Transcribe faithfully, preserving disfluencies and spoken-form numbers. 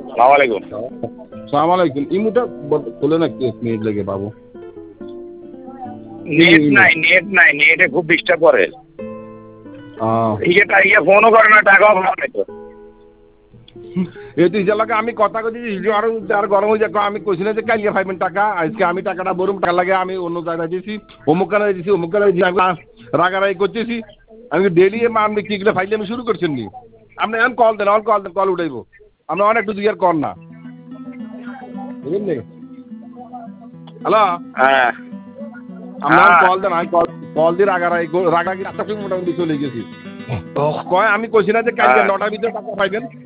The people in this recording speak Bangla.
সালাম আলাইকুম। সালাম আলাইকুম। ইমুটা খুলে না একটু এক মিনিট লেগে বাবু। নেট নাই নেট নাই নেটে খুব ডিস্টার্ব করে। ইয়ে ইয়ে ফোনও করে না, টাকাও ভালো নাই তো। এই তুই লাগে আমি কথা কইছি আর আর গরম হয়ে যাক। আমি কইছি না যে কালিয়া পাইবেন টাকা, আজকে আমি টাকাটা বরুম টাকা লাগে আমি অন্য জায়গায় দিয়েছি, অমুক কানে দিয়েছি অমুক কানে দিয়েছি, রাগারাগি করতেছি। আমি ডেলি আপনি কি গুলো ফাইলে আমি শুরু করছেন নি। আপনি এখন কল দেন, অল কল দেন, কল উঠাইবো। আপনি অনেক একটু দুই আর কর না, বুঝলেন নি? হ্যালো, হ্যাঁ আপনার কল দেন, আমি কল কল দিয়ে রাগারাগি রাগারাগি একটা মোটামুটি চলে গেছি। কয় আমি কইছি না যে কালকে নটার ভিতরে টাকা পাইবেন।